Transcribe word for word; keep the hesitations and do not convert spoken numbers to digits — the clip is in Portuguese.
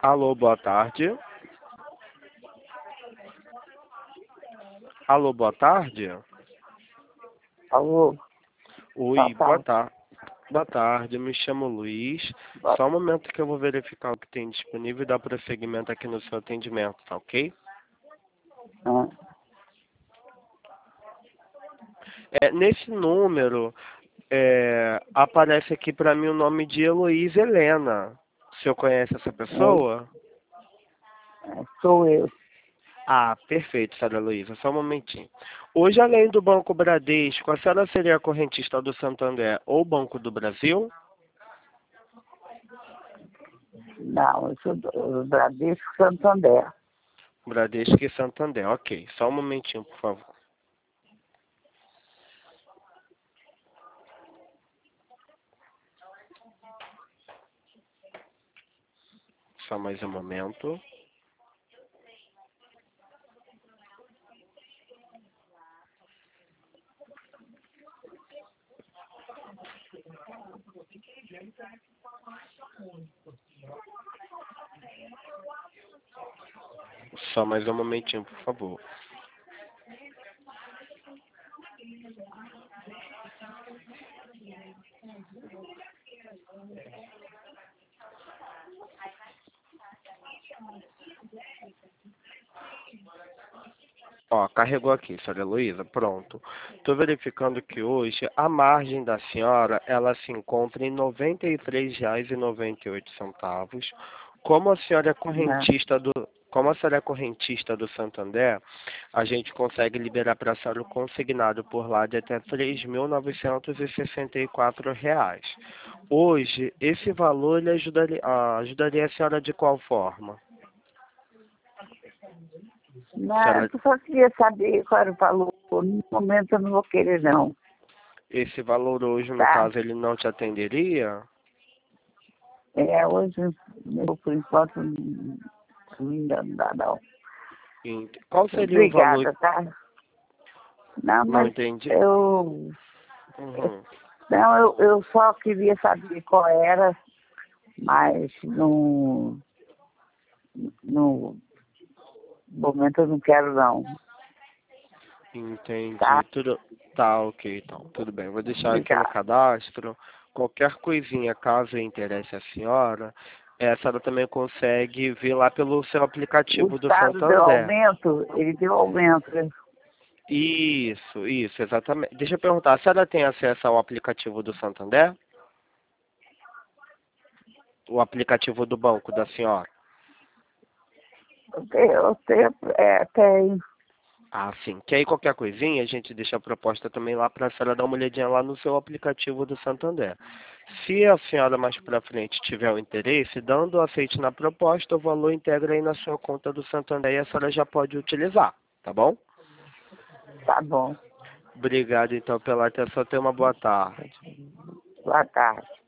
Alô, boa tarde. Alô, boa tarde. Alô, Oi, boa boa tarde. tarde. Boa tarde, eu me chamo Luiz. Boa- Só um momento que eu vou verificar o que tem disponível e dar prosseguimento aqui no seu atendimento, tá ok? Ah, É, nesse número, é, aparece aqui para mim o nome de Heloísa Helena. O senhor conhece essa pessoa? é, sou eu. Ah, perfeito, senhora Heloísa. Só um momentinho. Hoje, além do Banco Bradesco, a senhora seria a correntista do Santander ou Banco do Brasil? Não, eu sou do do Bradesco Santander. Bradesco e Santander, ok. Só um momentinho, por favor. Só mais um momento. Só mais um momentinho, por favor. Ó, carregou aqui, senhora Heloísa, pronto. Estou verificando que hoje a margem da senhora, ela se encontra em noventa e três reais e noventa e oito centavos. Como a senhora é Né? correntista do, como a senhora é correntista do Santander, a gente consegue liberar para a senhora o consignado por lá de até três mil novecentos e sessenta e quatro reais. Hoje, esse valor ele ajudaria, ah, ajudaria a senhora de qual forma? Não, Senhora, eu só queria saber qual era o valor. No momento eu não vou querer, não. esse valor hoje, no Tá? caso, ele não te atenderia? É, hoje, eu, por enquanto, não ainda não dá, não. Ent- Qual seria o valor? Obrigada, tá? Não, Não mas entendi. eu... Uhum. Não, eu, eu só queria saber qual era, mas no, no momento eu não quero, não. Entendi. Tá? Tudo tá ok, então. Tudo bem. Vou deixar aqui no Obrigada. cadastro. Qualquer coisinha, caso interesse a senhora, eh, a senhora também consegue ver lá pelo seu O aplicativo do Estado deu Santander. aumento, ele deu aumento, né? Isso, isso, exatamente. Deixa eu perguntar, a senhora tem acesso ao aplicativo do Santander? O aplicativo do banco da senhora? Eu tenho, eu tenho, é, tem. Ah, sim. Que aí qualquer coisinha, a gente deixa a proposta também lá para a senhora dar uma olhadinha lá no seu aplicativo do Santander. Se a senhora mais para frente tiver o interesse, dando aceite na proposta, o valor integra aí na sua conta do Santander e a senhora já pode utilizar, tá bom? Tá bom. Obrigado então pela atenção, tenha uma boa tarde. Boa tarde.